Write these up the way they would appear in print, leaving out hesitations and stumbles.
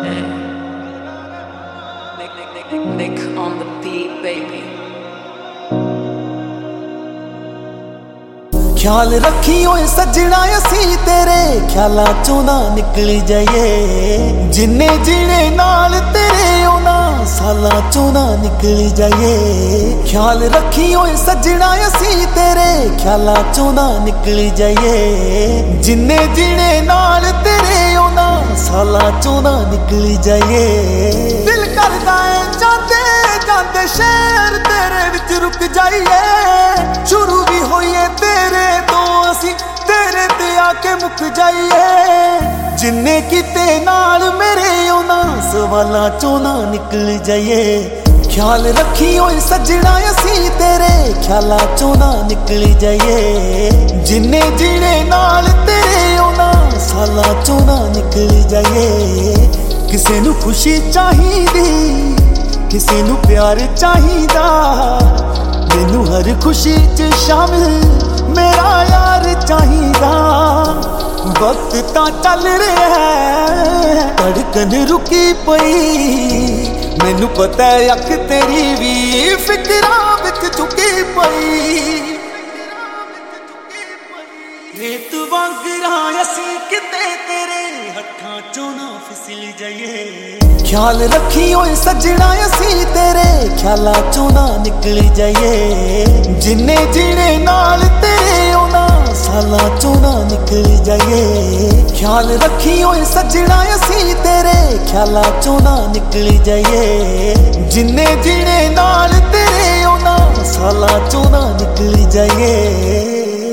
Nick on the beat, baby. ख्याल रखी ओए सजना असी तेरे ख्यालां चों ना निकल जाइए जिन्ने जीने नाल तेरे ओना सालां चों ना निकल जाइए ख्याल रखी ओए सजना असी तेरे ख्यालां चों ना निकल जाइए जिन्ने जीने नाल तेरे ओना सालां चों ना निकल जाइए दिल करदा है जांदे जांदे शहर तेरे विच रुक जाइए शुरू भी होइए तेरे तेरे ते आके मुक जाइए जिन्ने किते नाल मेरे ओना सवालां चों ना निकल जाइए ख्याल रखी ओए सजना असी तेरे ख्यालां चों ना निकल जाइए जिन्ने जीने नाल तेरे ओना सालां चों ना निकल जाइए किसे नू खुशी चाहिदी किसे नू प्यार चाहिदा मैनू हर खुशी च शामिल मेरा यार चाहिदा वक्त तां चल रहा है धड़कन रुकी पई मैनू पता है अख तेरी भी फिकरां विच झुकी पई रेत वांगरां असी किते तेरे हत्थां चों ना फिसल जाइए ख्याल रखी ओए सजना असी तेरे ख्यालां चों ना निकल जाइए जिन्ने जीने नाल तेरे ओना सालां चों ना निकल जाइए ख्याल रखी ओए सजना असी तेरे ख्यालां चों ना निकल जाइए जिन्ने जीने नाल तेरे ओना सालां चों ना निकल जाइए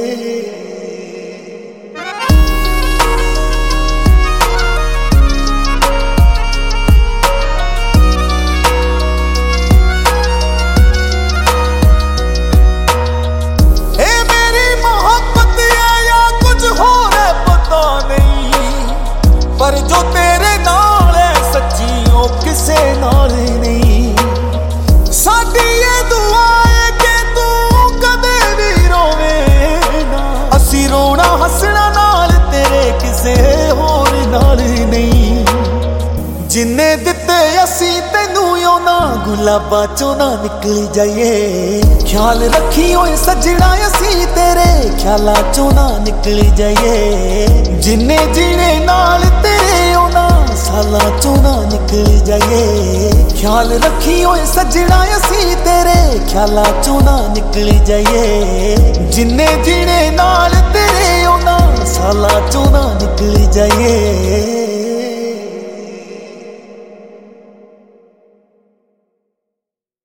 पर जो तेरे नाल है सच्ची ओ किसे नाल नहीं साडी ये दुआ है कि तू कदे भी रोवे ना असी रोना हसना नाल तेरे किसे होर नाल नहीं जिन्ने दिते असी तैनू ओना गुलाबां चों ना निकल जाइए ख्याल रखी ओए सजना असी तेरे ख्यालां चों ना निकल जाइए जिन्ने जीने नाल तेरे ओना सालां चों ना निकल जाइए ख्याल रखी ओए सजना असी तेरे ख्यालां चों ना निकल जाइए जिन्ने जीने नाल तेरे ओना सालां चों ना निकल जाइए